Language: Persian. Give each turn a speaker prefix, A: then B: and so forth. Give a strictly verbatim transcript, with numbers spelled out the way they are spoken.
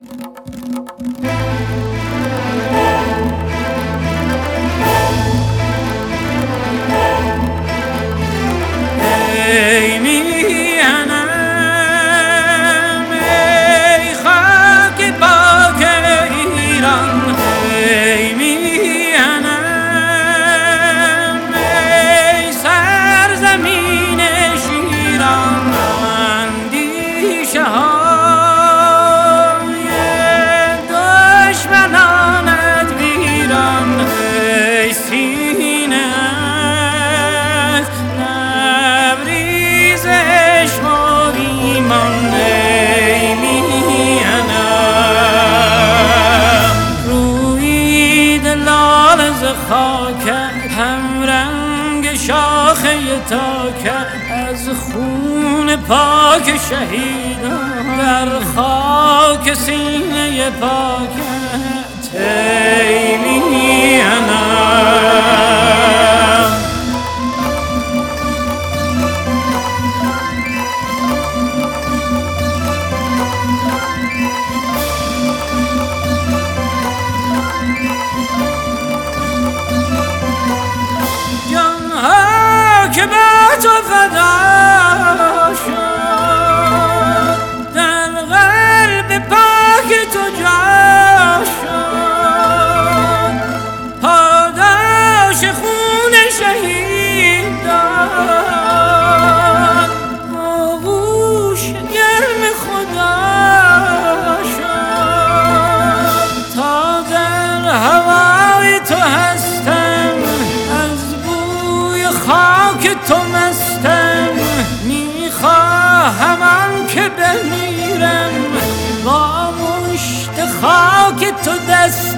A: ای میهنم ای خاک پاک ایران، ای میهنم ای سرزمین شیران، اندیشه های دشمنانت ویران، ای سینه از لبریز عشق و ایمان، ای میهنم رویید لال ز خاکت، هم رنگ شاخه تاکت، از خون پاک شهیدان در خاک سینه پاکت، ای میهنم جانها که با تو فدا شد، در قلب پاک تو جا شد، پاداش خون شهیدان، آغوش گرم خدا شد، تا در هوای تو هستم، از بوی خاک تو مستم، میخواهم آن که بمیرم با مشت خاک تو دست